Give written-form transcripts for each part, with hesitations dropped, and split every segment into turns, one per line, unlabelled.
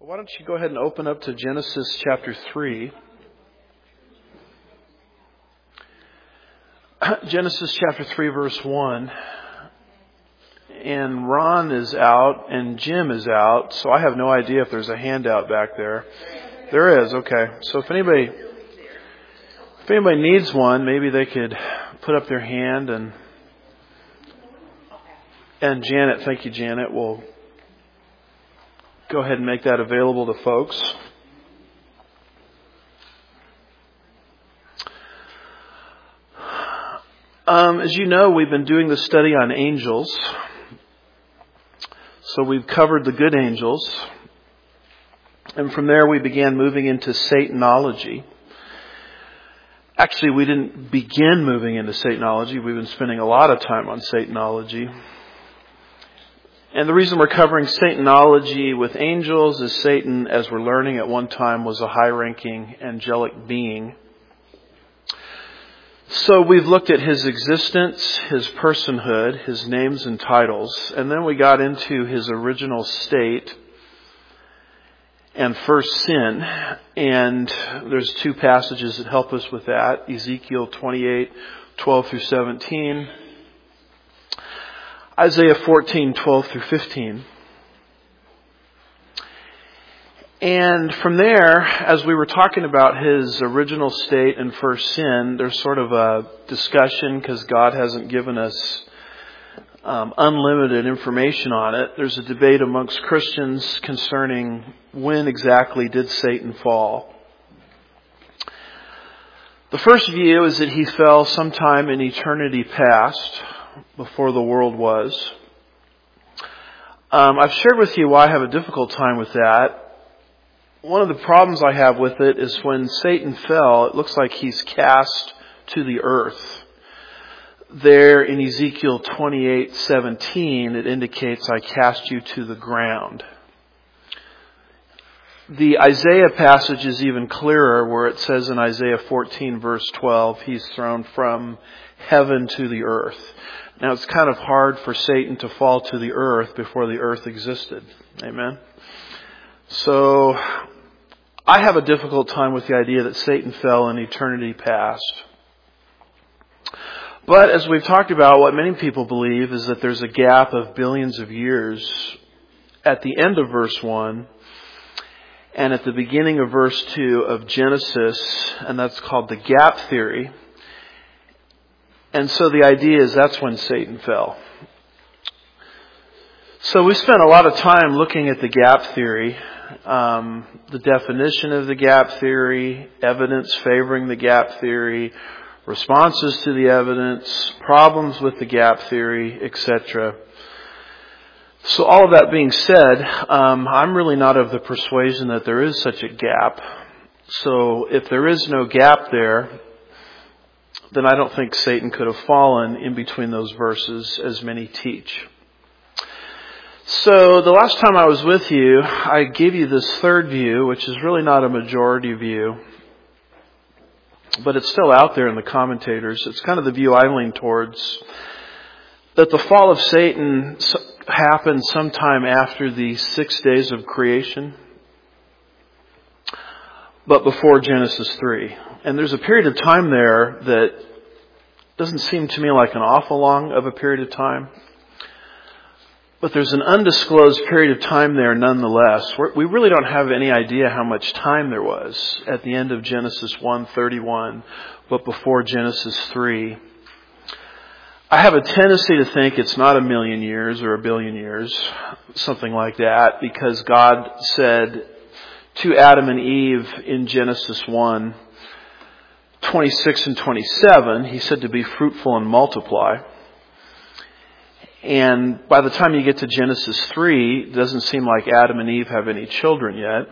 Why don't you go ahead and open up to Genesis chapter 3. Genesis chapter 3 verse 1. And Ron is out and Jim is out, so I have no idea if there's a handout back there. There is, okay. So if anybody needs one, maybe they could put up their hand and Janet, thank you Janet, will go ahead and make that available to folks. As you know, we've been doing the study on angels. So we've covered the good angels. And from there we began moving into Satanology. Actually, we didn't begin moving into Satanology. We've been spending a lot of time on Satanology. And the reason we're covering Satanology with angels is Satan, as we're learning at one time, was a high-ranking angelic being. So we've looked at his existence, his personhood, his names and titles, and then we got into his original state and first sin. And there's two passages that help us with that. Ezekiel 28:12 through 17. Isaiah 14:12 through 15. And from there, as we were talking about his original state and first sin, there's sort of a discussion because God hasn't given us unlimited information on it. There's a debate amongst Christians concerning when exactly did Satan fall. The first view is that he fell sometime in eternity past, before the world was. I've shared with you why I have a difficult time with that. One of the problems I have with it is when Satan fell, it looks like he's cast to the earth. There in Ezekiel 28:17, it indicates, I cast you to the ground. The Isaiah passage is even clearer where it says in Isaiah 14 verse 12, he's thrown from heaven to the earth. Now it's kind of hard for Satan to fall to the earth before the earth existed. Amen? So I have a difficult time with the idea that Satan fell in eternity past. But as we've talked about, what many people believe is that there's a gap of billions of years at the end of verse 1 and at the beginning of verse 2 of Genesis, and that's called the gap theory. And so the idea is that's when Satan fell. So we spent a lot of time looking at the gap theory, the definition of the gap theory, evidence favoring the gap theory, responses to the evidence, problems with the gap theory, etc. So all of that being said, I'm really not of the persuasion that there is such a gap. So if there is no gap there, then I don't think Satan could have fallen in between those verses as many teach. So the last time I was with you, I gave you this third view, which is really not a majority view, but it's still out there in the commentators. It's kind of the view I lean towards, that the fall of Satan happened sometime after the 6 days of creation, but before Genesis 3. And there's a period of time there that doesn't seem to me like an awful long of a period of time. But there's an undisclosed period of time there nonetheless. We really don't have any idea how much time there was at the end of Genesis 1:31, but before Genesis 3. I have a tendency to think it's not 1,000,000 years or 1,000,000,000 years, something like that, because God said to Adam and Eve in Genesis 1:26 and 27, he said to be fruitful and multiply. And by the time you get to Genesis 3, it doesn't seem like Adam and Eve have any children yet.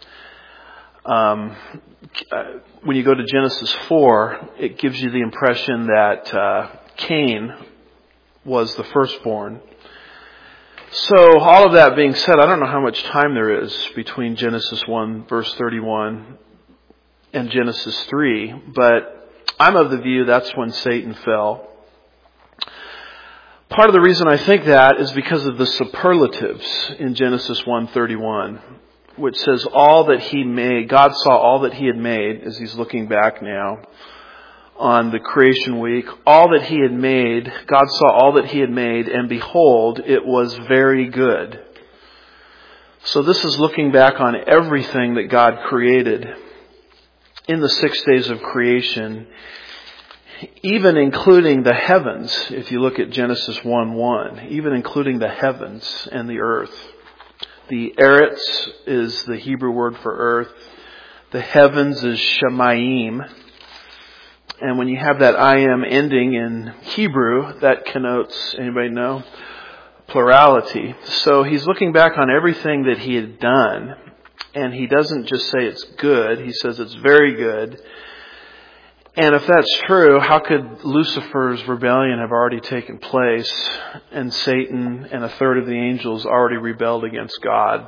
When you go to Genesis 4, it gives you the impression that Cain was the firstborn. So all of that being said, I don't know how much time there is between Genesis 1 verse 31 and Genesis 3, but I'm of the view that's when Satan fell. Part of the reason I think that is because of the superlatives in Genesis 1:31. which says all that he made, God saw all that he had made, as he's looking back now on the creation week, all that he had made, God saw all that he had made, and behold, it was very good. So this is looking back on everything that God created in the 6 days of creation, even including the heavens. If you look at Genesis 1:1, even including the heavens and the earth. The eretz is the Hebrew word for earth. The heavens is shamayim. And when you have that I am ending in Hebrew, that connotes, anybody know? Plurality. So he's looking back on everything that he had done. And he doesn't just say it's good. He says it's very good. And if that's true, how could Lucifer's rebellion have already taken place and Satan and a third of the angels already rebelled against God?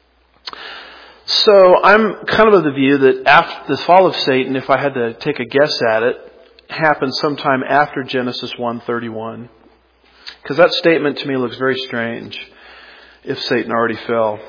So I'm kind of the view that after the fall of Satan, if I had to take a guess at it, happened sometime after Genesis 1:31. Because that statement to me looks very strange if Satan already fell.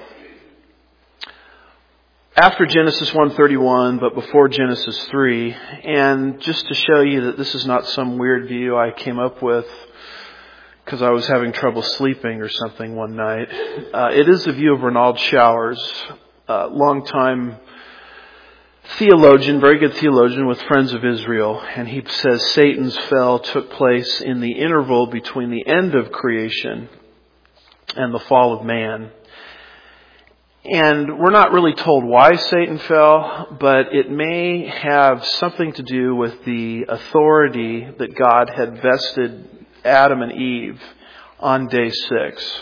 After Genesis 1:31, but before Genesis 3. And just to show you that this is not some weird view I came up with because I was having trouble sleeping or something one night. It is the view of Renald Showers, longtime theologian, very good theologian with Friends of Israel. And he says Satan's fall took place in the interval between the end of creation and the fall of man. And we're not really told why Satan fell, but it may have something to do with the authority that God had vested Adam and Eve on day 6.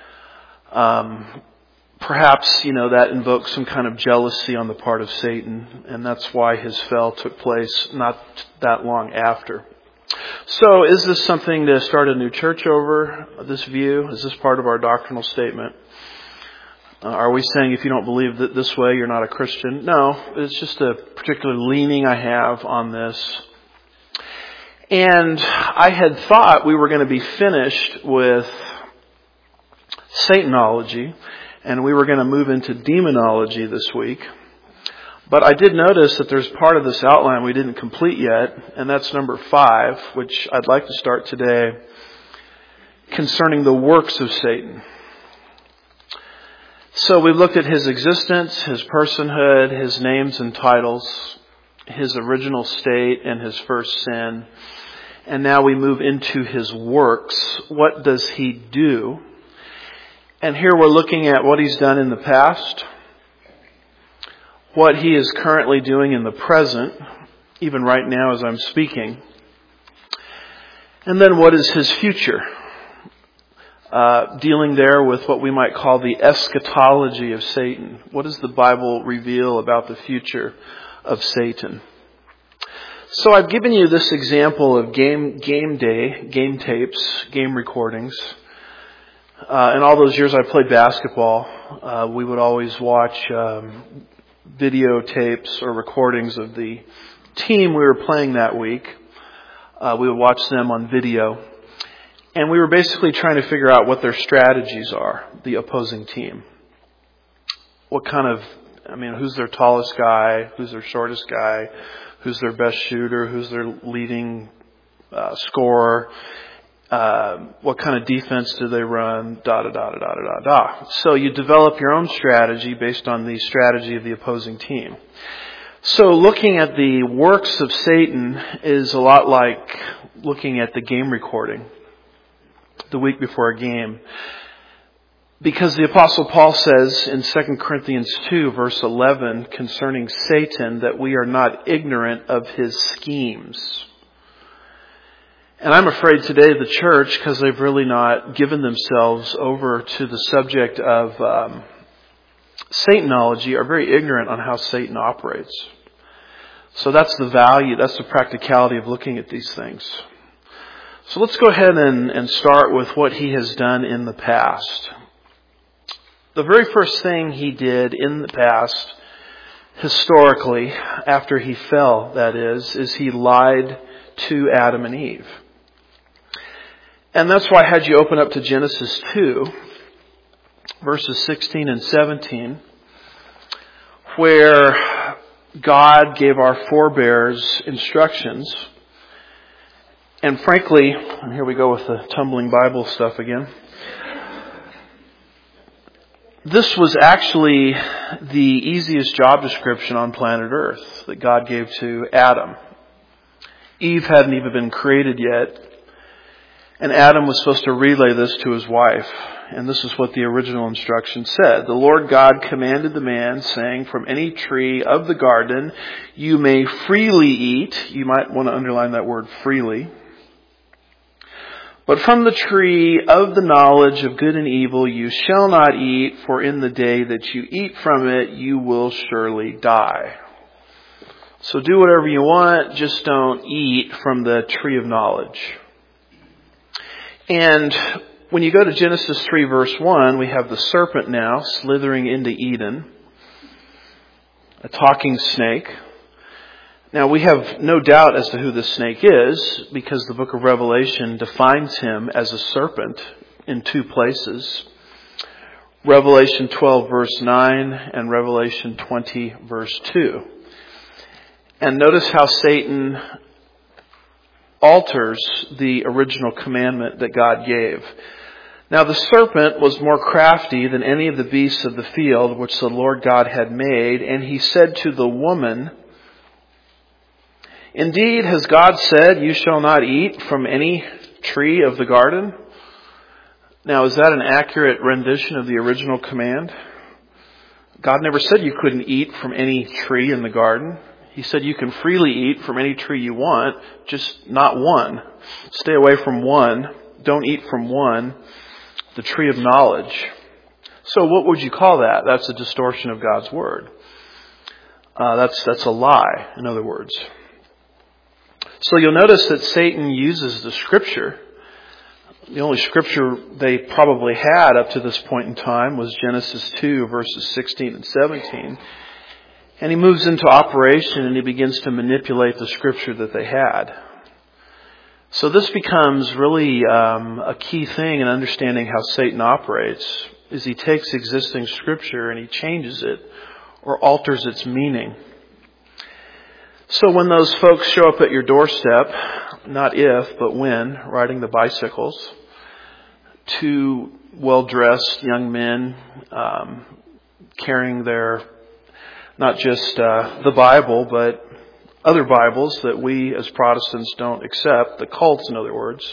Perhaps, that invokes some kind of jealousy on the part of Satan, and that's why his fall took place not that long after. So is this something to start a new church over, this view? Is this part of our doctrinal statement? Are we saying if you don't believe that this way, you're not a Christian? No, it's just a particular leaning I have on this. And I had thought we were going to be finished with Satanology, and we were going to move into demonology this week. But I did notice that there's part of this outline we didn't complete yet, and that's number 5, which I'd like to start today, concerning the works of Satan. So we've looked at his existence, his personhood, his names and titles, his original state, and his first sin. And now we move into his works. What does he do? And here we're looking at what he's done in the past, what he is currently doing in the present, even right now as I'm speaking, and then what is his future? Dealing there with what we might call the eschatology of Satan. What does the Bible reveal about the future of Satan? So I've given you this example of game day, game tapes, game recordings. In all those years I played basketball, we would always watch videotapes or recordings of the team we were playing that week. We would watch them on video. And we were basically trying to figure out what their strategies are, the opposing team. What kind of, who's their tallest guy? Who's their shortest guy? Who's their best shooter? Who's their leading scorer? What kind of defense do they run? So you develop your own strategy based on the strategy of the opposing team. So looking at the works of Satan is a lot like looking at the game recording the week before a game. Because the Apostle Paul says in 2 Corinthians 2 verse 11 concerning Satan that we are not ignorant of his schemes. And I'm afraid today the church, because they've really not given themselves over to the subject of Satanology, are very ignorant on how Satan operates. So that's the value, that's the practicality of looking at these things. So let's go ahead and start with what he has done in the past. The very first thing he did in the past, historically, after he fell, that is he lied to Adam and Eve. And that's why I had you open up to Genesis 2, verses 16 and 17. where God gave our forebears instructions. And frankly, and here we go with the tumbling Bible stuff again. This was actually the easiest job description on planet Earth that God gave to Adam. Eve hadn't even been created yet. And Adam was supposed to relay this to his wife. And this is what the original instruction said. The Lord God commanded the man, saying, from any tree of the garden you may freely eat. You might want to underline that word freely. But from the tree of the knowledge of good and evil you shall not eat, for in the day that you eat from it you will surely die. So do whatever you want, just don't eat from the tree of knowledge. And when you go to Genesis 3 verse 1, we have the serpent now slithering into Eden, a talking snake. Now we have no doubt as to who this snake is, because the book of Revelation defines him as a serpent in two places. Revelation 12 verse 9 and Revelation 20 verse 2. And notice how Satan alters the original commandment that God gave. Now the serpent was more crafty than any of the beasts of the field which the Lord God had made, and he said to the woman, indeed, has God said, you shall not eat from any tree of the garden? Now, is that an accurate rendition of the original command? God never said you couldn't eat from any tree in the garden. He said you can freely eat from any tree you want, just not one. Stay away from one. Don't eat from one, the tree of knowledge. So what would you call that? That's a distortion of God's word. That's a lie, in other words. So you'll notice that Satan uses the scripture. The only scripture they probably had up to this point in time was Genesis 2 verses 16 and 17. And he moves into operation and he begins to manipulate the scripture that they had. So this becomes really a key thing in understanding how Satan operates, is he takes existing scripture and he changes it or alters its meaning. So when those folks show up at your doorstep, not if, but when, riding the bicycles, two well-dressed young men carrying their, not just the Bible, but other Bibles that we as Protestants don't accept, the cults in other words,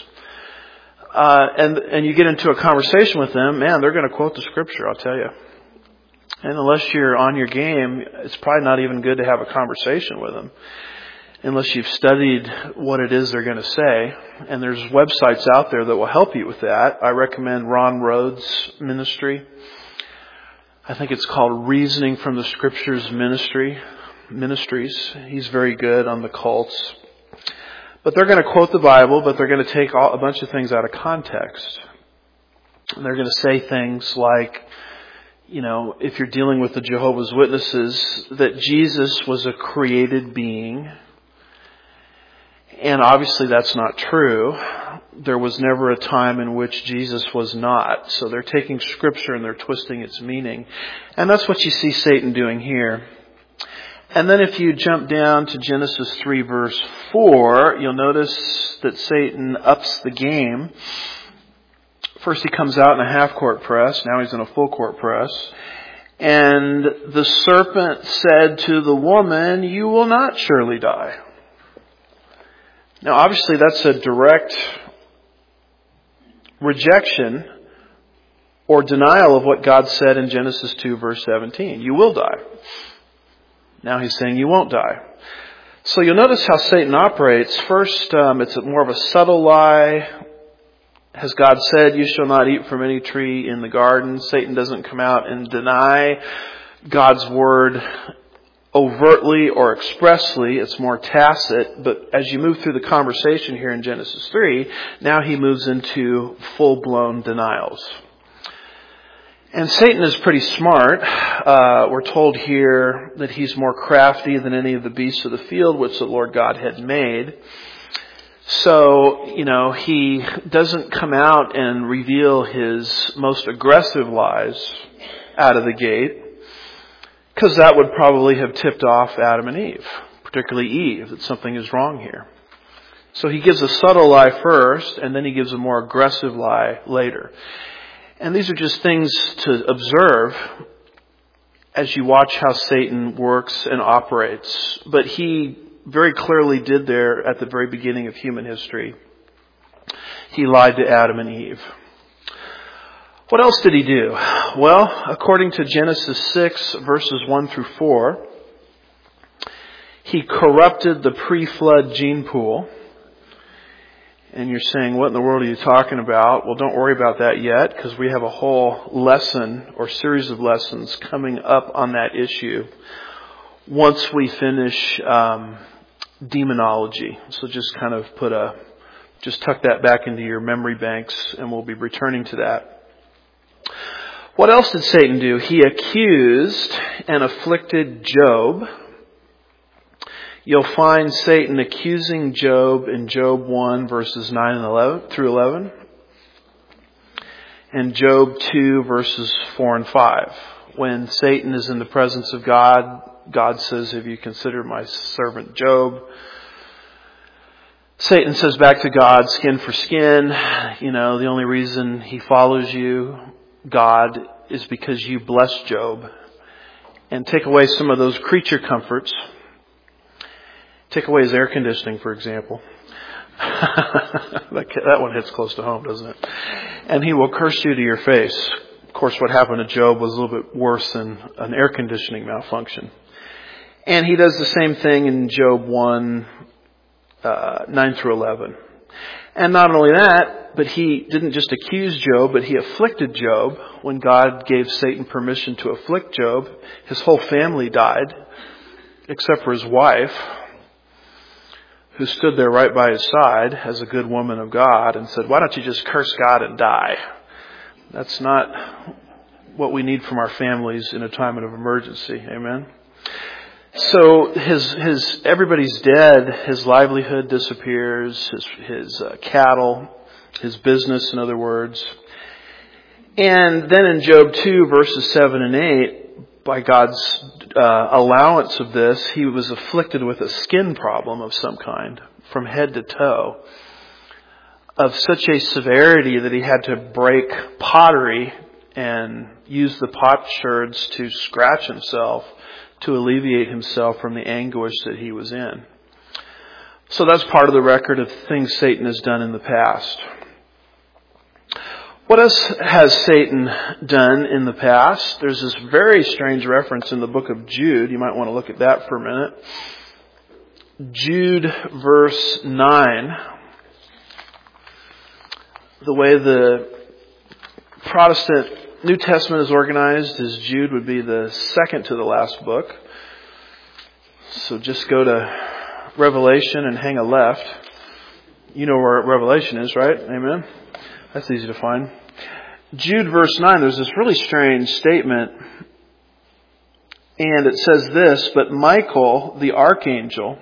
and you get into a conversation with them, man, they're going to quote the scripture, I'll tell you. And unless you're on your game, it's probably not even good to have a conversation with them. Unless you've studied what it is they're going to say. And there's websites out there that will help you with that. I recommend Ron Rhodes' ministry. I think it's called Reasoning from the Scriptures Ministries. He's very good on the cults. But they're going to quote the Bible, but they're going to take a bunch of things out of context. And they're going to say things like, you know, if you're dealing with the Jehovah's Witnesses, that Jesus was a created being. And obviously that's not true. There was never a time in which Jesus was not. So they're taking scripture and they're twisting its meaning. And that's what you see Satan doing here. And then if you jump down to Genesis 3 verse 4, you'll notice that Satan ups the game. First he comes out in a half-court press. Now he's in a full-court press. And the serpent said to the woman, you will not surely die. Now obviously that's a direct rejection or denial of what God said in Genesis 2 verse 17. You will die. Now he's saying you won't die. So you'll notice how Satan operates. First, it's more of a subtle lie. Has God said, you shall not eat from any tree in the garden? Satan doesn't come out and deny God's word overtly or expressly. It's more tacit. But as you move through the conversation here in Genesis 3, now he moves into full-blown denials. And Satan is pretty smart. We're told here that he's more crafty than any of the beasts of the field which the Lord God had made. So, he doesn't come out and reveal his most aggressive lies out of the gate. Because that would probably have tipped off Adam and Eve, particularly Eve, that something is wrong here. So he gives a subtle lie first, and then he gives a more aggressive lie later. And these are just things to observe as you watch how Satan works and operates. But he very clearly did there at the very beginning of human history. He lied to Adam and Eve. What else did he do? Well, according to Genesis 6, verses 1 through 4, he corrupted the pre-flood gene pool. And you're saying, what in the world are you talking about? Well, don't worry about that yet, because we have a whole lesson or series of lessons coming up on that issue once we finish demonology. So just kind of just tuck that back into your memory banks, and we'll be returning to that. What else did Satan do? He accused and afflicted Job. You'll find Satan accusing Job in Job 1, verses 9 and 11 through 11. And Job 2, verses 4 and 5. When Satan is in the presence of God, God says, have you considered my servant Job? Satan says back to God, skin for skin. The only reason he follows you, God, is because you blessed Job. And take away some of those creature comforts. Take away his air conditioning, for example. That one hits close to home, doesn't it? And he will curse you to your face. Of course, what happened to Job was a little bit worse than an air conditioning malfunction. And he does the same thing in Job 1, 9 through 11. And not only that, but he didn't just accuse Job, but he afflicted Job. When God gave Satan permission to afflict Job, his whole family died, except for his wife, who stood there right by his side as a good woman of God and said, why don't you just curse God and die? That's not what we need from our families in a time of emergency. Amen. So everybody's dead. His livelihood disappears. His cattle, his business, in other words. And then in Job 2, verses 7 and 8, by God's allowance of this, he was afflicted with a skin problem of some kind, from head to toe, of such a severity that he had to break pottery and use the potsherds to scratch himself to alleviate himself from the anguish that he was in. So that's part of the record of things Satan has done in the past. What else has Satan done in the past? There's this very strange reference in the book of Jude. You might want to look at that for a minute. Jude verse 9. The way the Protestant New Testament is organized is Jude would be the second to the last book. So just go to Revelation and hang a left. You know where Revelation is, right? Amen? That's easy to find. Jude verse 9, there's this really strange statement. And it says this, but Michael, the archangel,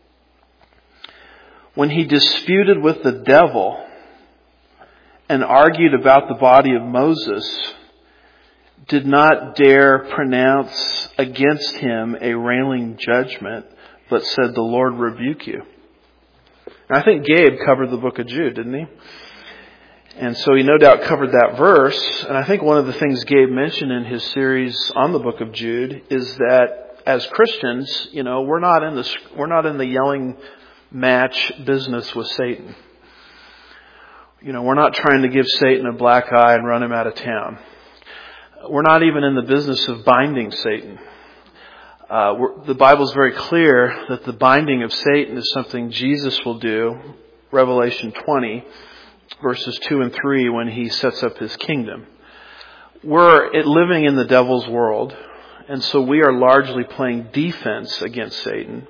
when he disputed with the devil and argued about the body of Moses, did not dare pronounce against him a railing judgment, but said, the Lord rebuke you. And I think Gabe covered the book of Jude, didn't he? And so he no doubt covered that verse. And I think one of the things Gabe mentioned in his series on the book of Jude is that as Christians, we're not in the yelling match business with Satan. We're not trying to give Satan a black eye and run him out of town. We're not even in the business of binding Satan. The Bible's very clear that the binding of Satan is something Jesus will do, Revelation 20, verses 2 and 3, when he sets up his kingdom. We're living in the devil's world, and so we are largely playing defense against Satan.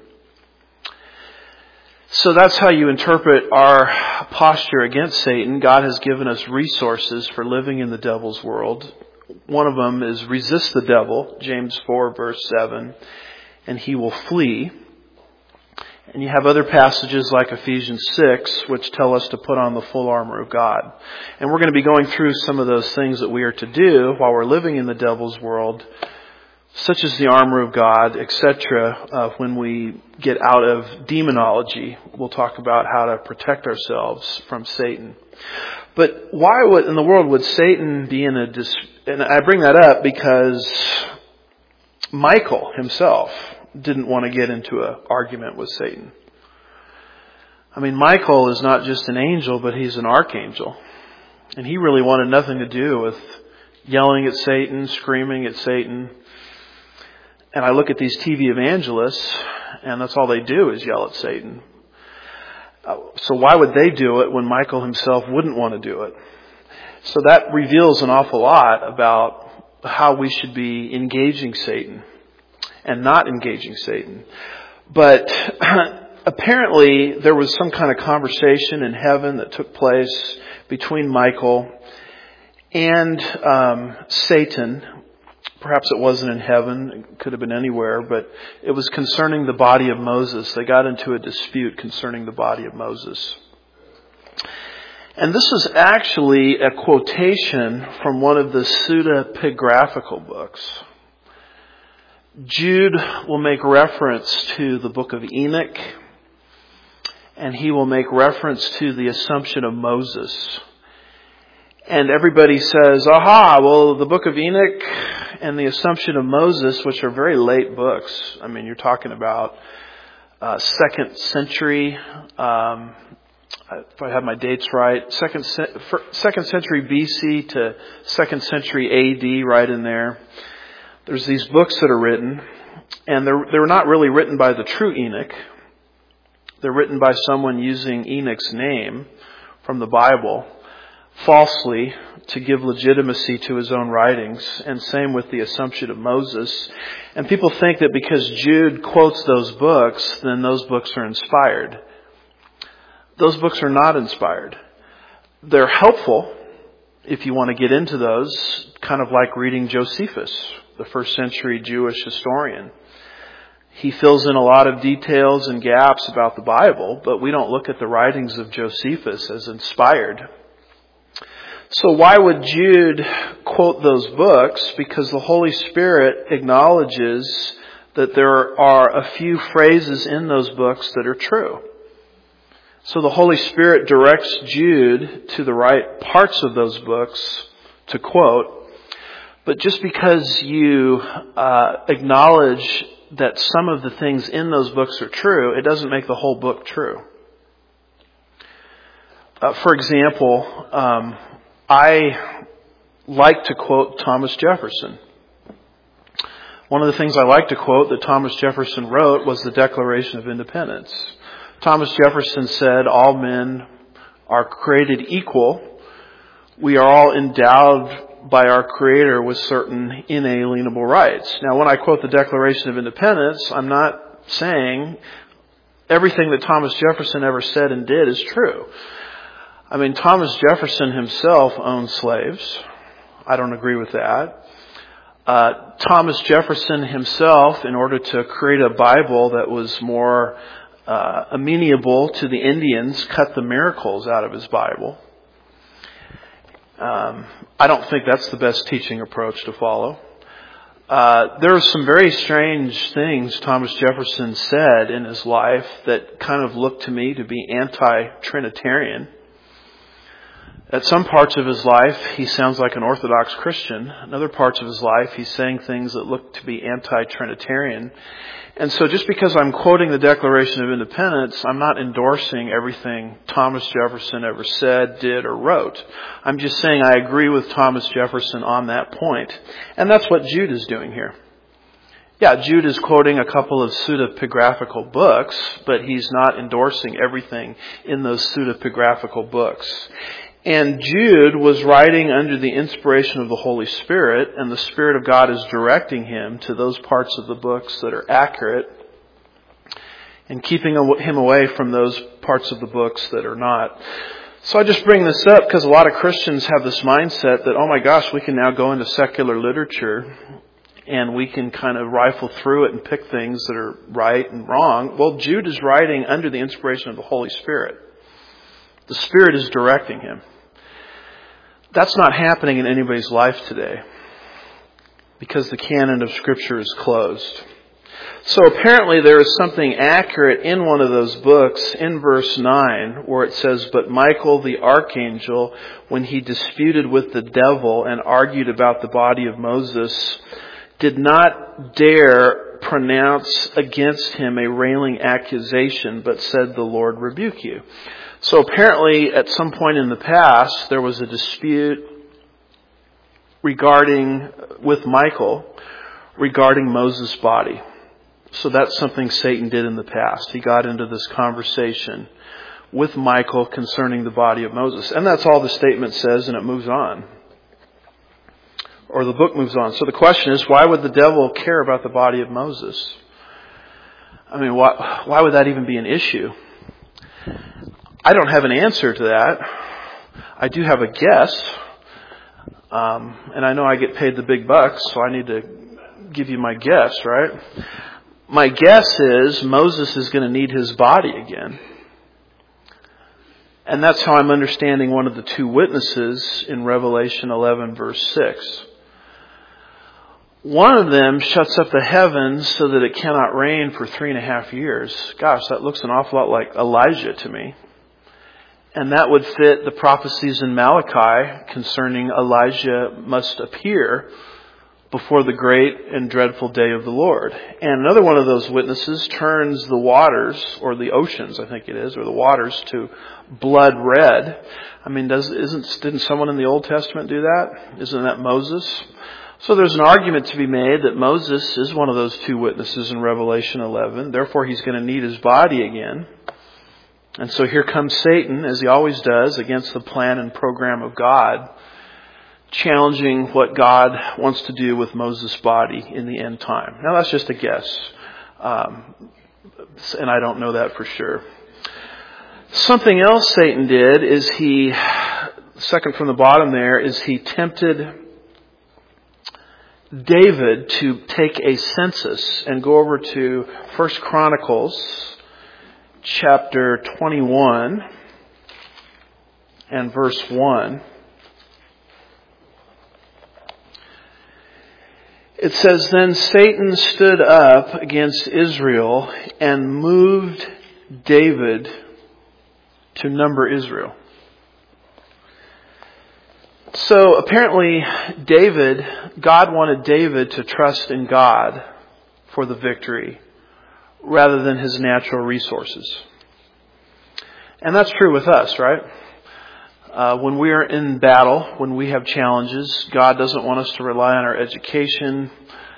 So that's how you interpret our posture against Satan. God has given us resources for living in the devil's world. One of them is resist the devil, James 4 verse 7, and he will flee. And you have other passages like Ephesians 6, which tell us to put on the full armor of God. And we're going to be going through some of those things that we are to do while we're living in the devil's world, such as the armor of God, etc. When we get out of demonology, we'll talk about how to protect ourselves from Satan. But why in the world would Satan be in and I bring that up because Michael himself didn't want to get into an argument with Satan. I mean, Michael is not just an angel, but he's an archangel. And he really wanted nothing to do with yelling at Satan, screaming at Satan. And I look at these TV evangelists, and that's all they do is yell at Satan. So why would they do it when Michael himself wouldn't want to do it? So that reveals an awful lot about how we should be engaging Satan and not engaging Satan. But apparently there was some kind of conversation in heaven that took place between Michael and Satan. Perhaps it wasn't in heaven. It could have been anywhere. But it was concerning the body of Moses. They got into a dispute concerning the body of Moses. And this is actually a quotation from one of the pseudepigraphical books. Jude will make reference to the book of Enoch. And he will make reference to the Assumption of Moses. And everybody says, aha, well, the book of Enoch and the Assumption of Moses, which are very late books. I mean, you're talking about 2nd century, if I have my dates right, 2nd century BC to 2nd century AD, right in there. There's these books that are written, and they're not really written by the true Enoch. They're written by someone using Enoch's name from the Bible falsely to give legitimacy to his own writings, and same with the Assumption of Moses. And people think that because Jude quotes those books, then those books are inspired. Those books are not inspired. They're helpful if you want to get into those, kind of like reading Josephus, the 1st century Jewish historian. He fills in a lot of details and gaps about the Bible, but we don't look at the writings of Josephus as inspired. So why would Jude quote those books? Because the Holy Spirit acknowledges that there are a few phrases in those books that are true. So the Holy Spirit directs Jude to the right parts of those books to quote. But just because you acknowledge that some of the things in those books are true, it doesn't make the whole book true. For example, I like to quote Thomas Jefferson. One of the things I like to quote that Thomas Jefferson wrote was the Declaration of Independence. Thomas Jefferson said, all men are created equal. We are all endowed by our Creator with certain inalienable rights. Now, when I quote the Declaration of Independence, I'm not saying everything that Thomas Jefferson ever said and did is true. I mean, Thomas Jefferson himself owned slaves. I don't agree with that. Thomas Jefferson himself, in order to create a Bible that was more amenable to the Indians, cut the miracles out of his Bible. I don't think that's the best teaching approach to follow. There are some very strange things Thomas Jefferson said in his life that kind of look to me to be anti-Trinitarian. At some parts of his life, he sounds like an Orthodox Christian. In other parts of his life, he's saying things that look to be anti-Trinitarian. And so just because I'm quoting the Declaration of Independence, I'm not endorsing everything Thomas Jefferson ever said, did, or wrote. I'm just saying I agree with Thomas Jefferson on that point. And that's what Jude is doing here. Yeah, Jude is quoting a couple of pseudepigraphical books, but he's not endorsing everything in those pseudepigraphical books. And Jude was writing under the inspiration of the Holy Spirit, and the Spirit of God is directing him to those parts of the books that are accurate and keeping him away from those parts of the books that are not. So I just bring this up because a lot of Christians have this mindset that, oh my gosh, we can now go into secular literature and we can kind of rifle through it and pick things that are right and wrong. Well, Jude is writing under the inspiration of the Holy Spirit. The Spirit is directing him. That's not happening in anybody's life today. because the canon of Scripture is closed. So apparently there is something accurate in one of those books in verse 9 where it says, "But Michael the archangel, when he disputed with the devil and argued about the body of Moses, did not dare pronounce against him a railing accusation, but said, 'The Lord rebuke you.'" So apparently at some point in the past there was a dispute with Michael regarding Moses' body. So that's something Satan did in the past. He got into this conversation with Michael concerning the body of Moses. And that's all the statement says, and it moves on. Or the book moves on. So the question is, why would the devil care about the body of Moses? I mean, why would that even be an issue? I don't have an answer to that. I do have a guess. And I know I get paid the big bucks, so I need to give you my guess, right? My guess is Moses is going to need his body again. And that's how I'm understanding one of the two witnesses in Revelation 11 verse 6. One of them shuts up the heavens so that it cannot rain for 3.5 years. Gosh, that looks an awful lot like Elijah to me. And that would fit the prophecies in Malachi concerning Elijah must appear before the great and dreadful day of the Lord. And another one of those witnesses turns the waters, or the oceans, I think it is, or the waters to blood red. I mean, didn't someone in the Old Testament do that? Isn't that Moses? So there's an argument to be made that Moses is one of those two witnesses in Revelation 11. Therefore, he's going to need his body again. And so here comes Satan, as he always does, against the plan and program of God, challenging what God wants to do with Moses' body in the end time. Now that's just a guess. And I don't know that for sure. Something else Satan did is second from the bottom there, is he tempted David to take a census and go over to 1 Chronicles chapter 21 and verse 1. It says, "Then Satan stood up against Israel and moved David to number Israel." So apparently God wanted David to trust in God for the victory rather than his natural resources. And that's true with us, right? When we are in battle, when we have challenges, God doesn't want us to rely on our education,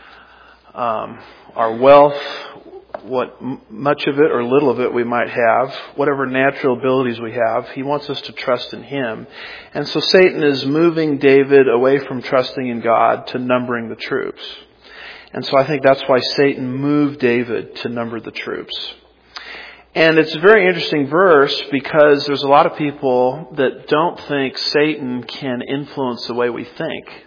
our wealth, much of it or little of it we might have, whatever natural abilities we have. He wants us to trust in Him. And so Satan is moving David away from trusting in God to numbering the troops. And so I think that's why Satan moved David to number the troops. And it's a very interesting verse because there's a lot of people that don't think Satan can influence the way we think.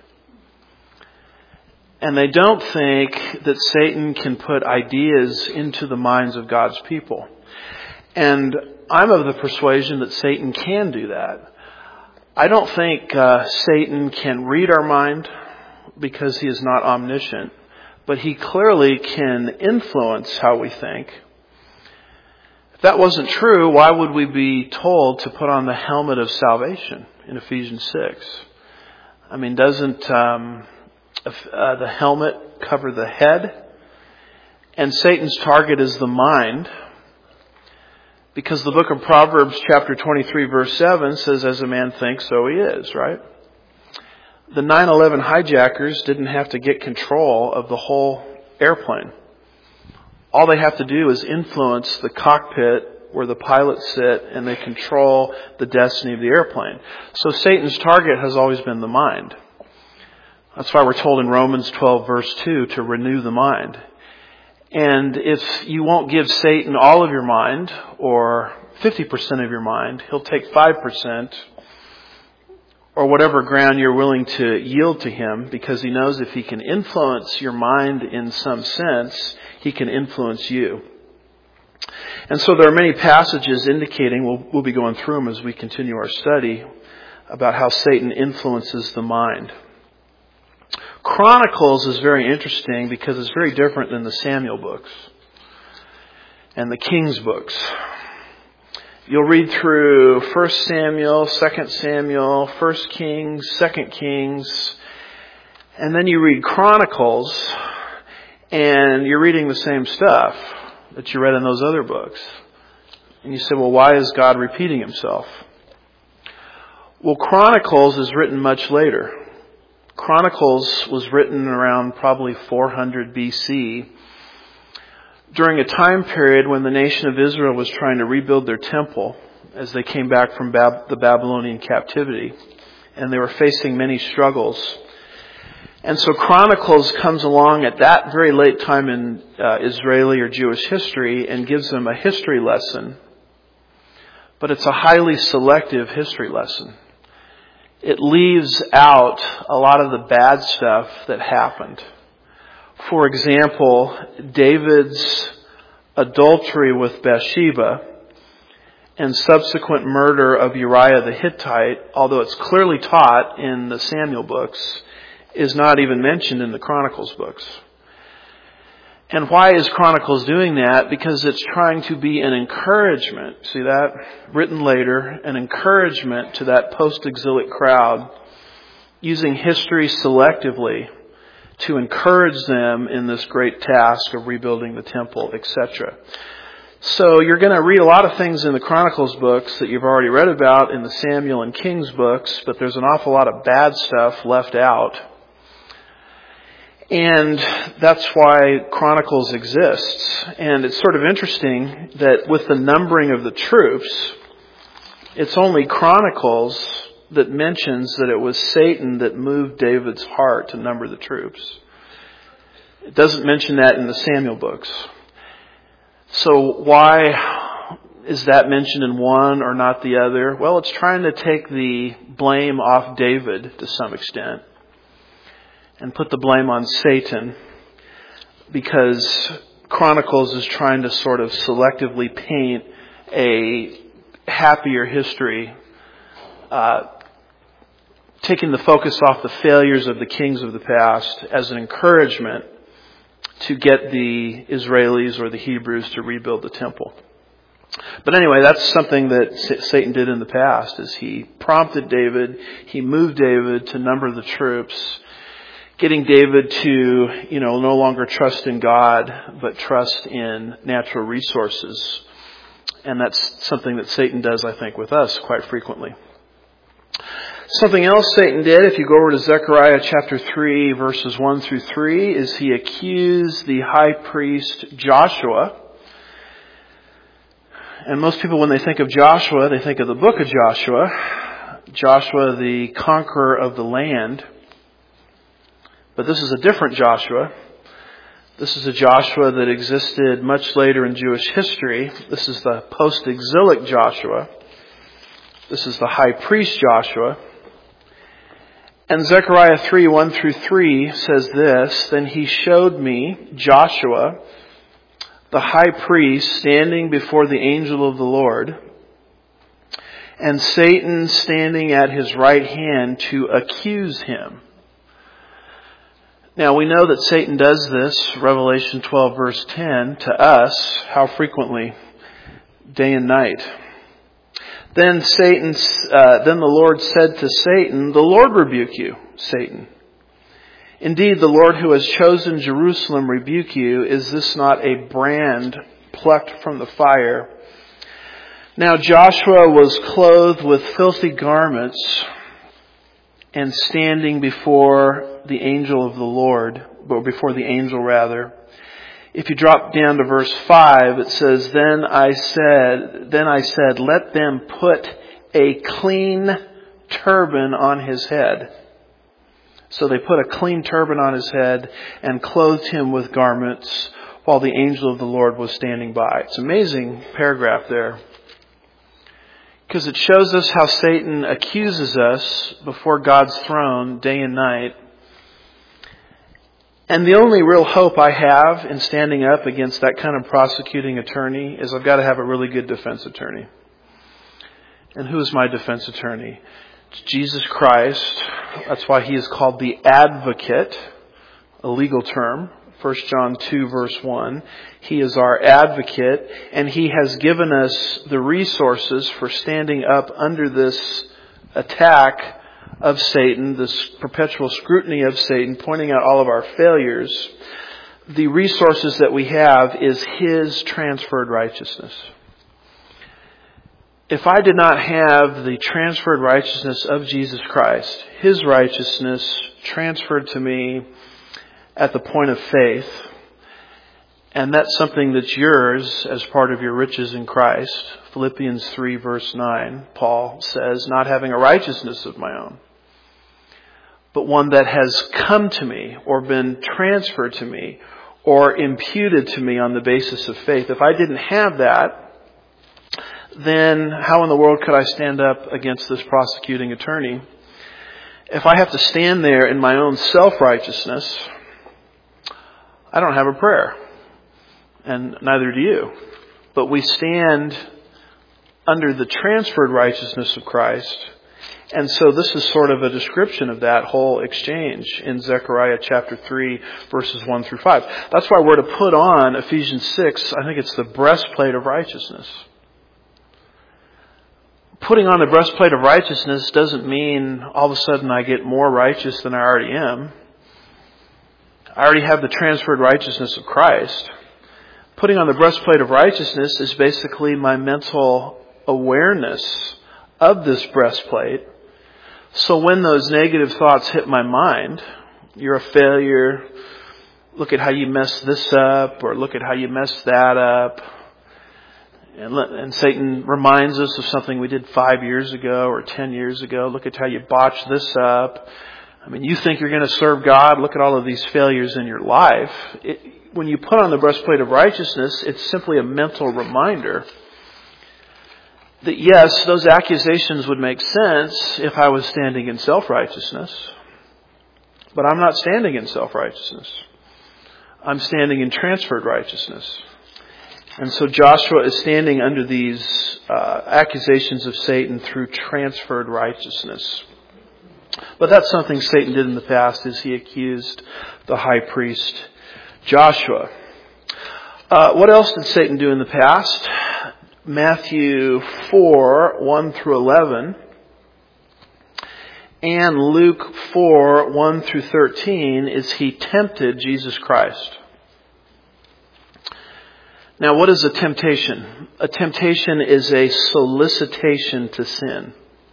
And they don't think that Satan can put ideas into the minds of God's people. And I'm of the persuasion that Satan can do that. I don't think Satan can read our mind because he is not omniscient. But he clearly can influence how we think. If that wasn't true, why would we be told to put on the helmet of salvation in Ephesians 6? I mean, doesn't the helmet cover the head? And Satan's target is the mind. Because the book of Proverbs chapter 23 verse 7 says, "As a man thinks, so he is," right? The 9/11 hijackers didn't have to get control of the whole airplane. All they have to do is influence the cockpit where the pilots sit, and they control the destiny of the airplane. So Satan's target has always been the mind. That's why we're told in Romans 12 verse 2 to renew the mind. And if you won't give Satan all of your mind, or 50% of your mind, he'll take 5%, or whatever ground you're willing to yield to him, because he knows if he can influence your mind in some sense, he can influence you. And so there are many passages indicating, we'll be going through them as we continue our study, about how Satan influences the mind. Chronicles is very interesting because it's very different than the Samuel books and the Kings books. You'll read through 1 Samuel, 2 Samuel, 1 Kings, 2 Kings, and then you read Chronicles, and you're reading the same stuff that you read in those other books. And you say, well, why is God repeating himself? Well, Chronicles is written much later. Chronicles was written around probably 400 BC, during a time period when the nation of Israel was trying to rebuild their temple as they came back from the Babylonian captivity. And they were facing many struggles. And so Chronicles comes along at that very late time in Israeli or Jewish history and gives them a history lesson. But it's a highly selective history lesson. It leaves out a lot of the bad stuff that happened. For example, David's adultery with Bathsheba and subsequent murder of Uriah the Hittite, although it's clearly taught in the Samuel books, is not even mentioned in the Chronicles books. And why is Chronicles doing that? Because it's trying to be an encouragement, see that? Written later, an encouragement to that post-exilic crowd, using history selectively to encourage them in this great task of rebuilding the temple, etc. So you're going to read a lot of things in the Chronicles books that you've already read about in the Samuel and Kings books, but there's an awful lot of bad stuff left out. And that's why Chronicles exists. And it's sort of interesting that with the numbering of the troops, it's only Chronicles that mentions that it was Satan that moved David's heart to number the troops. It doesn't mention that in the Samuel books. So why is that mentioned in one or not the other? Well, it's trying to take the blame off David to some extent and put the blame on Satan, because Chronicles is trying to sort of selectively paint a happier history, taking the focus off the failures of the kings of the past as an encouragement to get the Israelis or the Hebrews to rebuild the temple. But anyway, that's something that Satan did in the past, is he prompted David, he moved David to number the troops, getting David to, no longer trust in God, but trust in natural resources. And that's something that Satan does, I think, with us quite frequently. Something else Satan did, if you go over to Zechariah chapter 3, verses 1 through 3, is he accused the high priest Joshua. And most people, when they think of Joshua, they think of the book of Joshua. Joshua, the conqueror of the land. But this is a different Joshua. This is a Joshua that existed much later in Jewish history. This is the post-exilic Joshua. This is the high priest Joshua. And Zechariah 3, 1 through 3 says this, "Then he showed me, Joshua, the high priest, standing before the angel of the Lord, and Satan standing at his right hand to accuse him." Now we know that Satan does this, Revelation 12 verse 10, to us. How frequently? Day and night. Then the Lord said to Satan, "The Lord rebuke you, Satan. Indeed, the Lord who has chosen Jerusalem rebuke you. Is this not a brand plucked from the fire?" Now Joshua was clothed with filthy garments and standing before the angel of the Lord, or before the angel rather. If you drop down to verse 5, it says, Then I said, let them put a clean turban on his head. So they put a clean turban on his head and clothed him with garments while the angel of the Lord was standing by. It's an amazing paragraph there, because it shows us how Satan accuses us before God's throne day and night. And the only real hope I have in standing up against that kind of prosecuting attorney is I've got to have a really good defense attorney. And who is my defense attorney? It's Jesus Christ. That's why He is called the Advocate, a legal term. 1 John 2 verse 1. He is our advocate, and He has given us the resources for standing up under this attack of Satan, this perpetual scrutiny of Satan, pointing out all of our failures. The resources that we have is His transferred righteousness. If I did not have the transferred righteousness of Jesus Christ, His righteousness transferred to me at the point of faith, and that's something that's yours as part of your riches in Christ. Philippians 3 verse 9, Paul says, not having a righteousness of my own, but one that has come to me or been transferred to me or imputed to me on the basis of faith. If I didn't have that, then how in the world could I stand up against this prosecuting attorney? If I have to stand there in my own self-righteousness, I don't have a prayer. And neither do you. But we stand under the transferred righteousness of Christ. And so this is sort of a description of that whole exchange in Zechariah chapter 3, verses 1 through 5. That's why we're to put on Ephesians 6, I think it's the breastplate of righteousness. Putting on the breastplate of righteousness doesn't mean all of a sudden I get more righteous than I already am. I already have the transferred righteousness of Christ. Putting on the breastplate of righteousness is basically my mental awareness of this breastplate. So when those negative thoughts hit my mind, you're a failure, look at how you messed this up, or look at how you messed that up. And Satan reminds us of something we did 5 years ago or 10 years ago. Look at how you botched this up. I mean, you think you're going to serve God. Look at all of these failures in your life. When you put on the breastplate of righteousness, it's simply a mental reminder that yes, those accusations would make sense if I was standing in self-righteousness. But I'm not standing in self-righteousness. I'm standing in transferred righteousness. And so Joshua is standing under these accusations of Satan through transferred righteousness. But that's something Satan did in the past, is he accused the high priest Joshua. What else did Satan do in the past? Matthew 4, 1 through 11, and Luke 4, 1 through 13 is he tempted Jesus Christ. Now, what is a temptation? A temptation is a solicitation to sin.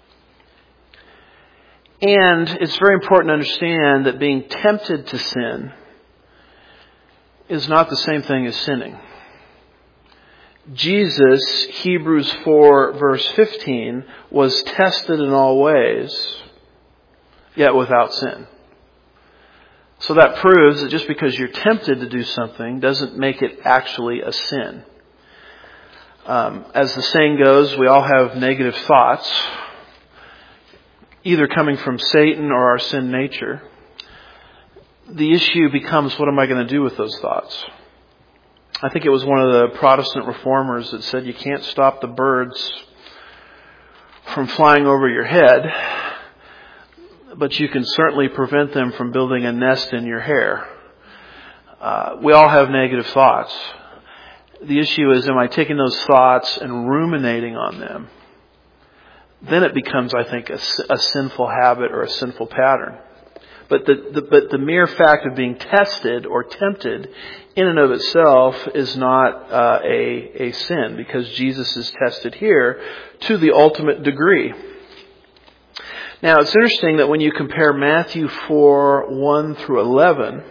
And it's very important to understand that being tempted to sin is not the same thing as sinning. Jesus, Hebrews 4 verse 15, was tested in all ways, yet without sin. So that proves that just because you're tempted to do something doesn't make it actually a sin. As the saying goes, we all have negative thoughts, either coming from Satan or our sin nature. The issue becomes, what am I going to do with those thoughts? I think it was one of the Protestant reformers that said you can't stop the birds from flying over your head, but you can certainly prevent them from building a nest in your hair. We all have negative thoughts. The issue is, am I taking those thoughts and ruminating on them? Then it becomes, I think, a sinful habit or a sinful pattern. But the mere fact of being tested or tempted in and of itself is not a sin, because Jesus is tested here to the ultimate degree. Now, it's interesting that when you compare Matthew 4, 1 through 11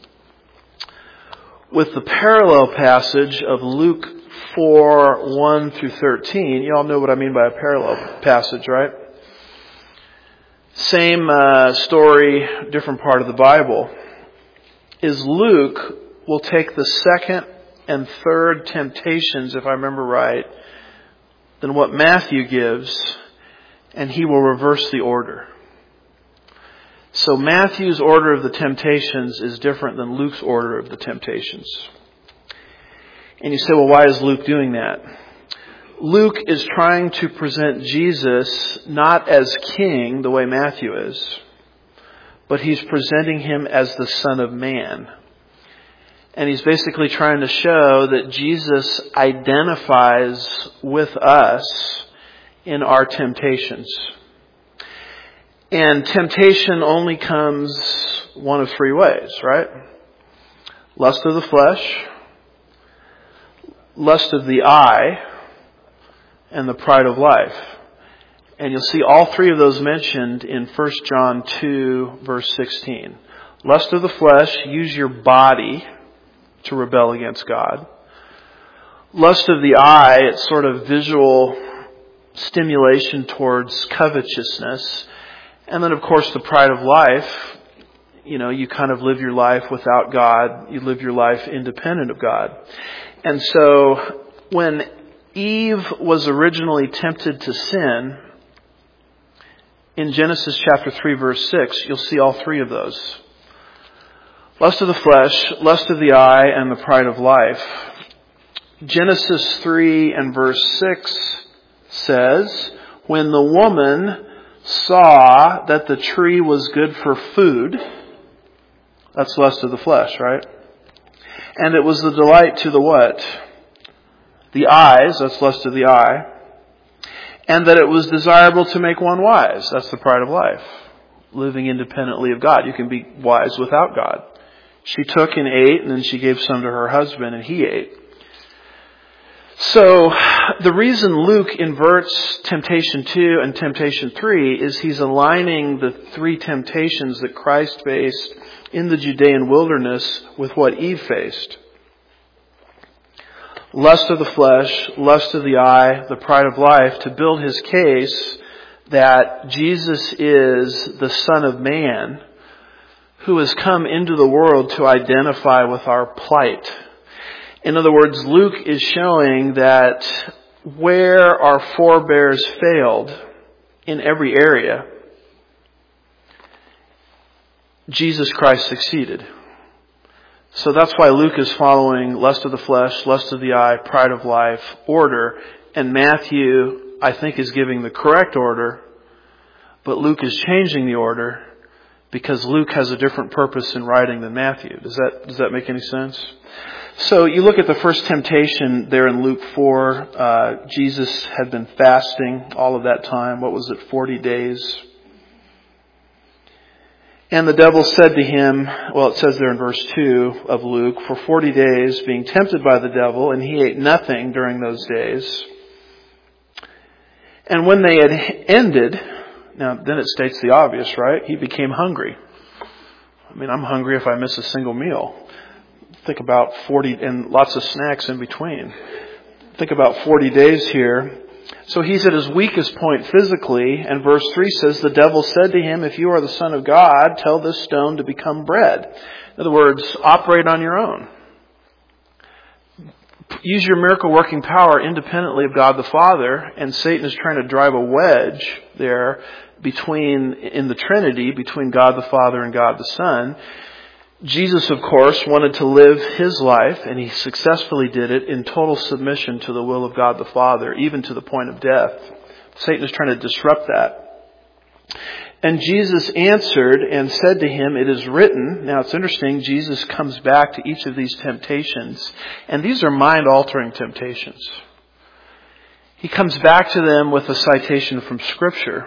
with the parallel passage of Luke 4, 1 through 13, you all know what I mean by a parallel passage, right? Same story, different part of the Bible. Is Luke will take the second and third temptations, if I remember right, than what Matthew gives, and he will reverse the order. So Matthew's order of the temptations is different than Luke's order of the temptations. And you say, well, why is Luke doing that? Luke is trying to present Jesus not as king the way Matthew is, but he's presenting him as the Son of Man. And he's basically trying to show that Jesus identifies with us in our temptations. And temptation only comes one of three ways, right? Lust of the flesh, lust of the eye, and the pride of life. And you'll see all three of those mentioned in 1 John 2, verse 16. Lust of the flesh, use your body to rebel against God. Lust of the eye, it's sort of visual stimulation towards covetousness. And then, of course, the pride of life. You kind of live your life without God. You live your life independent of God. And so, when Eve was originally tempted to sin, in Genesis chapter 3, verse 6, you'll see all three of those. Lust of the flesh, lust of the eye, and the pride of life. Genesis 3 and verse 6 says, when the woman saw that the tree was good for food, that's lust of the flesh, right? And it was the delight to the what? The eyes, that's lust of the eye. And that it was desirable to make one wise, that's the pride of life. Living independently of God. You can be wise without God. She took and ate, and then she gave some to her husband, and he ate. So, the reason Luke inverts temptation 2 and temptation 3 is he's aligning the three temptations that Christ faced in the Judean wilderness with what Eve faced. Lust of the flesh, lust of the eye, the pride of life, to build his case that Jesus is the Son of Man, who has come into the world to identify with our plight. In other words, Luke is showing that where our forebears failed in every area, Jesus Christ succeeded. So that's why Luke is following lust of the flesh, lust of the eye, pride of life, order. And Matthew, I think, is giving the correct order, but Luke is changing the order because Luke has a different purpose in writing than Matthew. Does that make any sense? So you look at the first temptation there in Luke 4. Jesus had been fasting all of that time. What was it, 40 days? And the devil said to him, well, it says there in verse 2 of Luke, for 40 days being tempted by the devil, and he ate nothing during those days. And when they had ended, now then it states the obvious, right? He became hungry. I mean, I'm hungry if I miss a single meal. Think about 40, and lots of snacks in between. Think about 40 days here. So he's at his weakest point physically, and verse 3 says, the devil said to him, if you are the Son of God, tell this stone to become bread. In other words, operate on your own. Use your miracle working power independently of God the Father, and Satan is trying to drive a wedge there in the Trinity, between God the Father and God the Son. Jesus, of course, wanted to live his life, and he successfully did it in total submission to the will of God the Father, even to the point of death. Satan is trying to disrupt that. And Jesus answered and said to him, it is written. Now it's interesting, Jesus comes back to each of these temptations, and these are mind-altering temptations. He comes back to them with a citation from Scripture.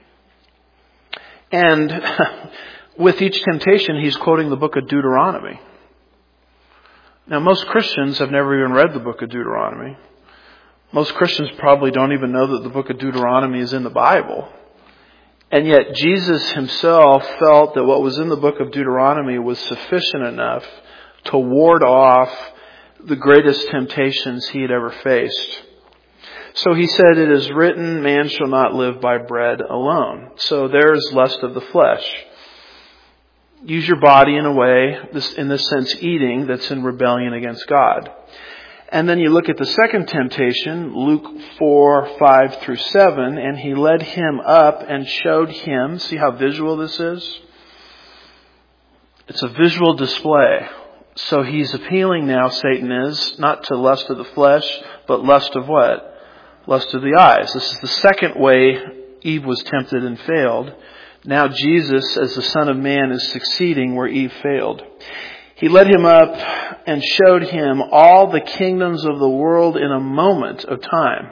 And with each temptation, he's quoting the book of Deuteronomy. Now, most Christians have never even read the book of Deuteronomy. Most Christians probably don't even know that the book of Deuteronomy is in the Bible. And yet, Jesus himself felt that what was in the book of Deuteronomy was sufficient enough to ward off the greatest temptations he had ever faced. So he said, it is written, man shall not live by bread alone. So there's lust of the flesh. Use your body in a way, in this sense, eating, that's in rebellion against God. And then you look at the second temptation, Luke 4, 5 through 7, and he led him up and showed him, see how visual this is? It's a visual display. So he's appealing now, Satan is, not to lust of the flesh, but lust of what? lust of the eyes. This is the second way Eve was tempted and failed. Now Jesus, as the Son of Man, is succeeding where Eve failed. He led him up and showed him all the kingdoms of the world in a moment of time.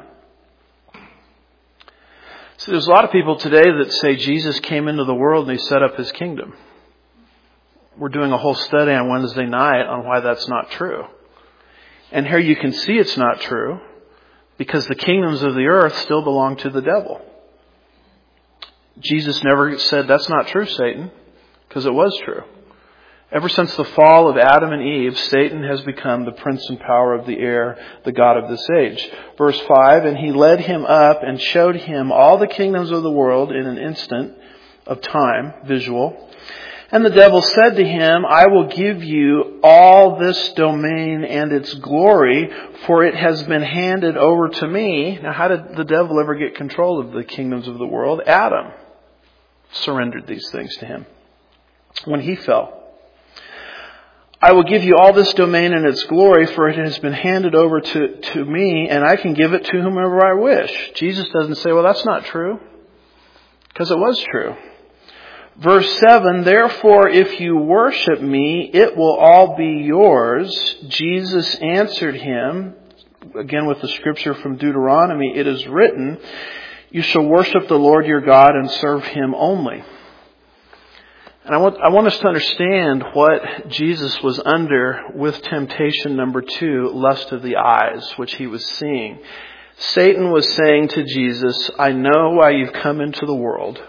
So there's a lot of people today that say Jesus came into the world and he set up his kingdom. We're doing a whole study on Wednesday night on why that's not true. And here you can see it's not true because the kingdoms of the earth still belong to the devil. Jesus never said, that's not true, Satan, because it was true. Ever since the fall of Adam and Eve, Satan has become the prince and power of the air, the god of this age. Verse 5, and he led him up and showed him all the kingdoms of the world in an instant of time, visual. And the devil said to him, I will give you all this domain and its glory, for it has been handed over to me. Now, how did the devil ever get control of the kingdoms of the world? Adam surrendered these things to him when he fell. I will give you all this domain and its glory, for it has been handed over to me, and I can give it to whomever I wish. Jesus doesn't say, well, that's not true, because it was true. Verse 7, therefore, if you worship me, it will all be yours. Jesus answered him, again with the scripture from Deuteronomy, it is written, you shall worship the Lord your God and serve him only. And I want us to understand what Jesus was under with temptation number 2, lust of the eyes, which he was seeing. Satan was saying to Jesus, I know why you've come into the world,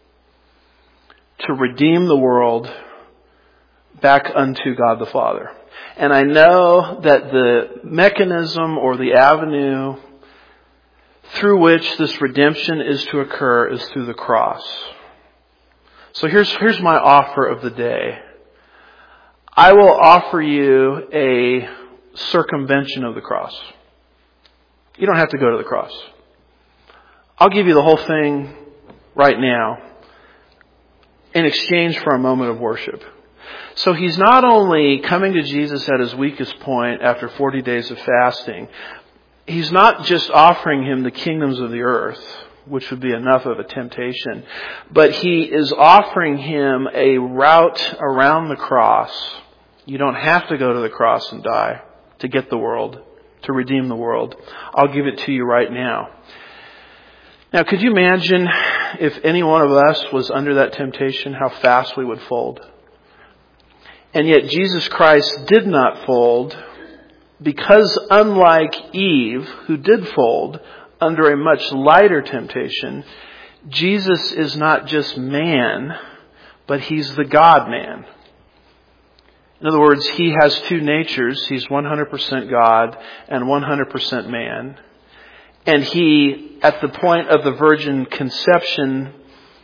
to redeem the world back unto God the Father. And I know that the mechanism or the avenue through which this redemption is to occur is through the cross. So here's my offer of the day. I will offer you a circumvention of the cross. You don't have to go to the cross. I'll give you the whole thing right now in exchange for a moment of worship. So he's not only coming to Jesus at his weakest point after 40 days of fasting. He's not just offering him the kingdoms of the earth, which would be enough of a temptation. But he is offering him a route around the cross. You don't have to go to the cross and die to get the world, to redeem the world. I'll give it to you right now. Now, could you imagine if any one of us was under that temptation, how fast we would fold? And yet Jesus Christ did not fold because unlike Eve, who did fold, under a much lighter temptation, Jesus is not just man, but he's the God-man. In other words, he has two natures. He's 100% God and 100% man. And he, at the point of the virgin conception,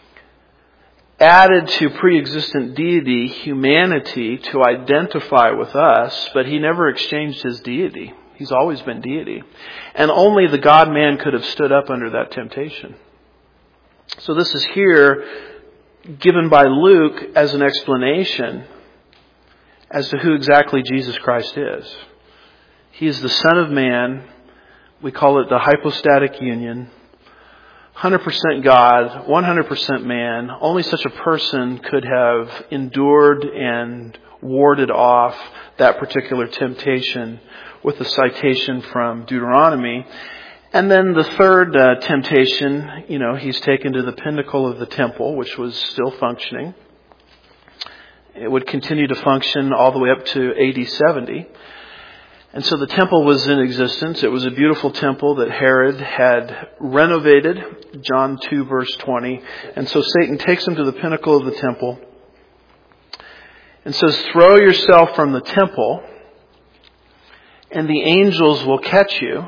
added to pre-existent deity humanity to identify with us, but he never exchanged his deity. He's always been deity. And only the God-man could have stood up under that temptation. So this is here given by Luke as an explanation as to who exactly Jesus Christ is. He is the Son of Man. We call it the hypostatic union. 100% God, 100% man. Only such a person could have endured and warded off that particular temptation with a citation from Deuteronomy. And then the third temptation, he's taken to the pinnacle of the temple, which was still functioning. It would continue to function all the way up to AD 70. And so the temple was in existence. It was a beautiful temple that Herod had renovated, John 2 verse 20. And so Satan takes him to the pinnacle of the temple and says, throw yourself from the temple and the angels will catch you.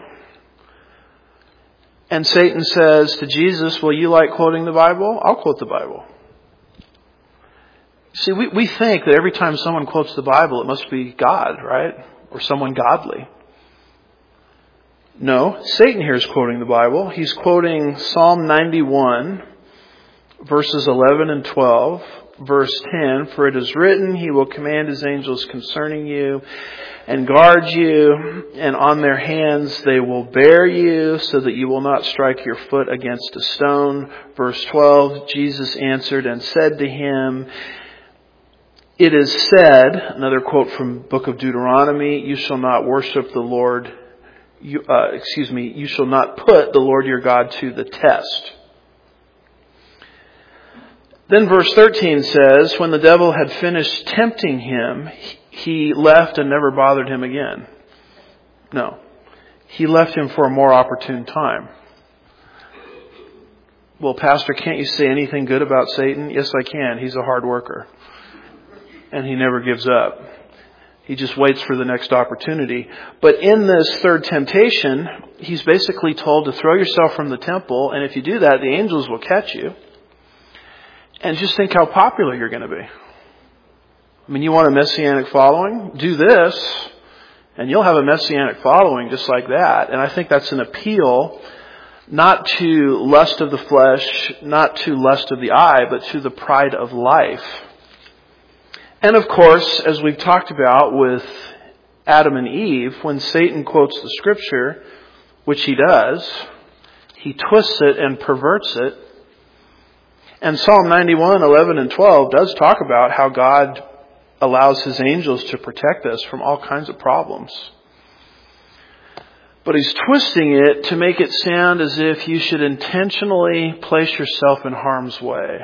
And Satan says to Jesus, well, you like quoting the Bible? I'll quote the Bible. See, we think that every time someone quotes the Bible, it must be God, right? Or someone godly. No, Satan here is quoting the Bible. He's quoting Psalm 91, verses 11 and 12. verse 10, for it is written, He will command His angels concerning you and guard you, and on their hands they will bear you so that you will not strike your foot against a stone. Verse 12, Jesus answered and said to him, it is said, another quote from the book of Deuteronomy, you shall not worship the Lord, you shall not put the Lord your God to the test. Then verse 13 says, when the devil had finished tempting him, he left and never bothered him again. No, he left him for a more opportune time. Well, Pastor, can't you say anything good about Satan? Yes, I can. He's a hard worker. And he never gives up. He just waits for the next opportunity. But in this third temptation, he's basically told to throw yourself from the temple, and if you do that, the angels will catch you. And just think how popular you're going to be. I mean, you want a messianic following? Do this, and you'll have a messianic following just like that. And I think that's an appeal not to lust of the flesh, not to lust of the eye, but to the pride of life. And of course, as we've talked about with Adam and Eve, when Satan quotes the Scripture, which he does, he twists it and perverts it. And Psalm 91, 11 and 12 does talk about how God allows His angels to protect us from all kinds of problems. But he's twisting it to make it sound as if you should intentionally place yourself in harm's way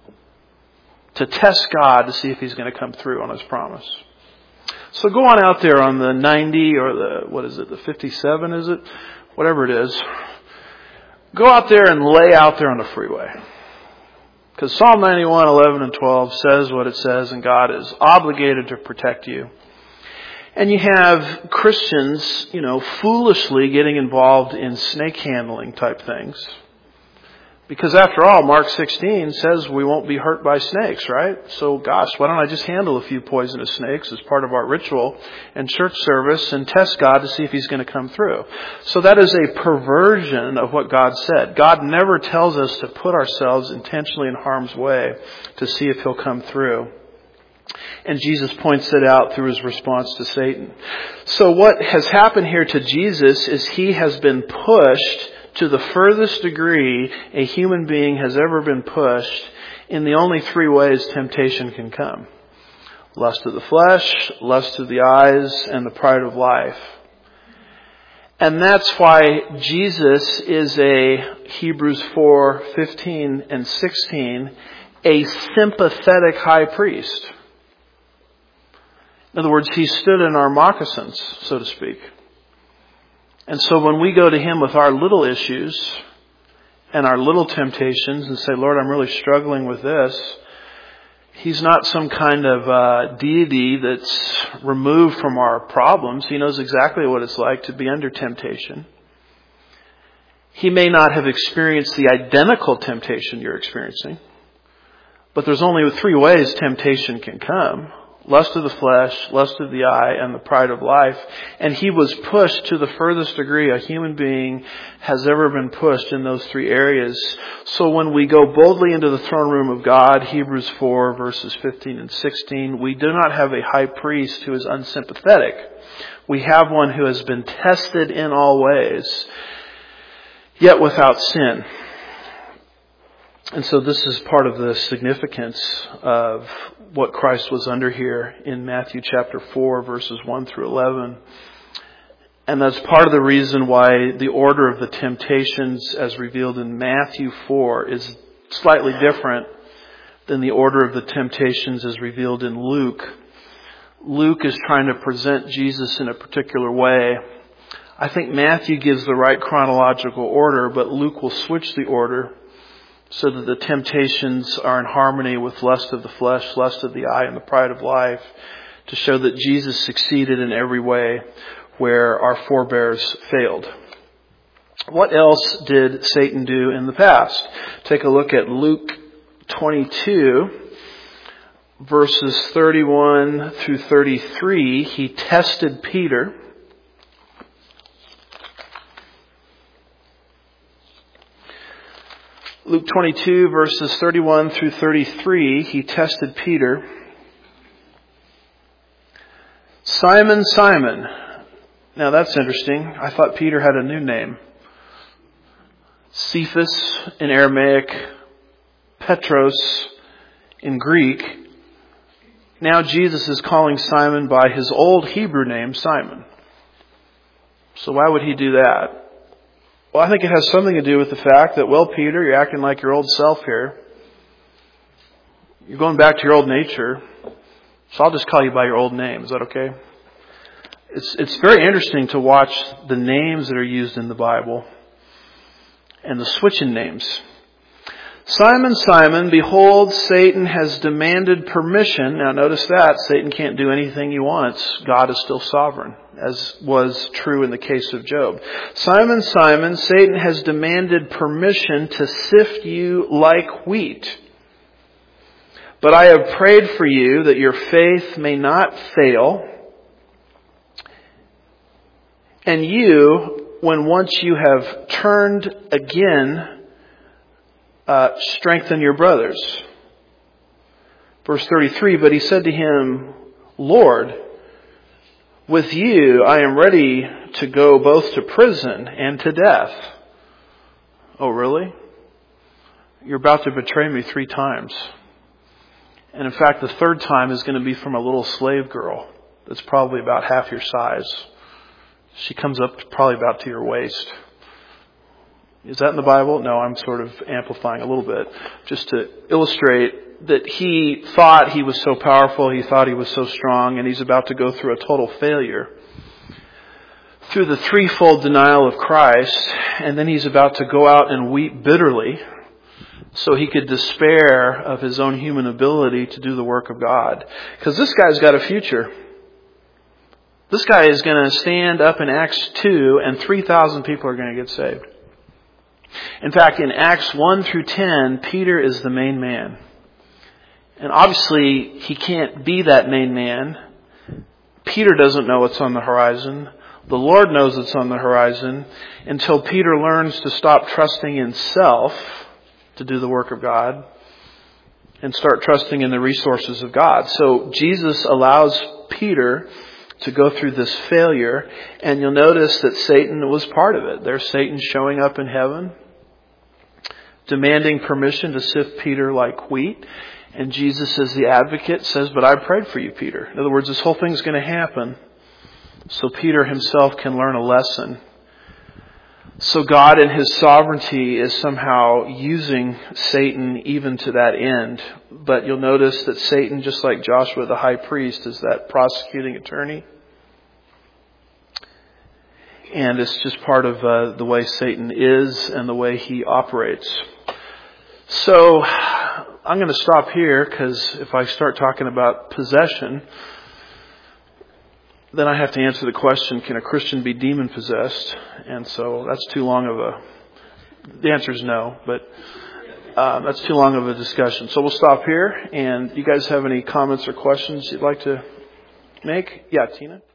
to test God to see if He's going to come through on His promise. So go on out there on the 90 or the 57 is it? Whatever it is. Go out there and lay out there on the freeway. Because Psalm 91, 11 and 12 says what it says, and God is obligated to protect you. And you have Christians, foolishly getting involved in snake handling type things. Because after all, Mark 16 says we won't be hurt by snakes, right? So gosh, why don't I just handle a few poisonous snakes as part of our ritual and church service and test God to see if He's going to come through? So that is a perversion of what God said. God never tells us to put ourselves intentionally in harm's way to see if He'll come through. And Jesus points it out through His response to Satan. So what has happened here to Jesus is He has been pushed to the furthest degree a human being has ever been pushed in the only three ways temptation can come. Lust of the flesh, lust of the eyes, and the pride of life. And that's why Jesus is a, Hebrews 4:15 and 16, a sympathetic high priest. In other words, He stood in our moccasins, so to speak. And so when we go to Him with our little issues and our little temptations and say, Lord, I'm really struggling with this, He's not some kind of deity that's removed from our problems. He knows exactly what it's like to be under temptation. He may not have experienced the identical temptation you're experiencing, but there's only three ways temptation can come. Lust of the flesh, lust of the eye, and the pride of life. And He was pushed to the furthest degree a human being has ever been pushed in those three areas. So when we go boldly into the throne room of God, Hebrews 4 verses 15 and 16, we do not have a high priest who is unsympathetic. We have one who has been tested in all ways, yet without sin. And so this is part of the significance of what Christ was under here in Matthew chapter 4, verses 1 through 11. And that's part of the reason why the order of the temptations as revealed in Matthew 4 is slightly different than the order of the temptations as revealed in Luke. Luke is trying to present Jesus in a particular way. I think Matthew gives the right chronological order, but Luke will switch the order so that the temptations are in harmony with lust of the flesh, lust of the eye, and the pride of life, to show that Jesus succeeded in every way where our forebears failed. What else did Satan do in the past? Take a look at Luke 22, verses 31 through 33. He tested Peter. Luke 22 verses 31 through 33, he tested Peter. Simon, Simon. Now that's interesting. I thought Peter had a new name. Cephas in Aramaic, Petros in Greek. Now Jesus is calling Simon by his old Hebrew name, Simon. So why would he do that? Well, I think it has something to do with the fact that, well, Peter, you're acting like your old self here. You're going back to your old nature. So I'll just call you by your old name. Is that okay? It's very interesting to watch the names that are used in the Bible and the switching names. Simon, Simon, behold, Satan has demanded permission. Now notice that. Satan can't do anything he wants. God is still sovereign, as was true in the case of Job. Simon, Simon, Satan has demanded permission to sift you like wheat. But I have prayed for you that your faith may not fail. And you, when once you have turned again, strengthen your brothers. Verse 33, but he said to him, Lord, with you I am ready to go both to prison and to death. Oh, really? You're about to betray me 3 times. And in fact, the 3rd time is going to be from a little slave girl that's probably about half your size. She comes up probably about to your waist. Is that in the Bible? No, I'm sort of amplifying a little bit just to illustrate that he thought he was so powerful, he thought he was so strong, and he's about to go through a total failure through the threefold denial of Christ, and then he's about to go out and weep bitterly so he could despair of his own human ability to do the work of God. Because this guy's got a future. This guy is going to stand up in Acts 2 and 3,000 people are going to get saved. In fact, in Acts 1 through 10, Peter is the main man. And obviously, he can't be that main man. Peter doesn't know what's on the horizon. The Lord knows it's on the horizon until Peter learns to stop trusting in self to do the work of God and start trusting in the resources of God. So Jesus allows Peter to go through this failure, and you'll notice that Satan was part of it. There's Satan showing up in heaven, demanding permission to sift Peter like wheat. And Jesus, as the advocate, says, but I prayed for you, Peter. In other words, this whole thing's going to happen so Peter himself can learn a lesson. So God in His sovereignty is somehow using Satan even to that end. But you'll notice that Satan, just like Joshua the high priest, is that prosecuting attorney. And it's just part of the way Satan is and the way he operates. So I'm going to stop here because if I start talking about possession, then I have to answer the question, can a Christian be demon possessed? And so that's too long of the answer is no, but that's too long of a discussion. So we'll stop here. And you guys have any comments or questions you'd like to make? Yeah, Tina?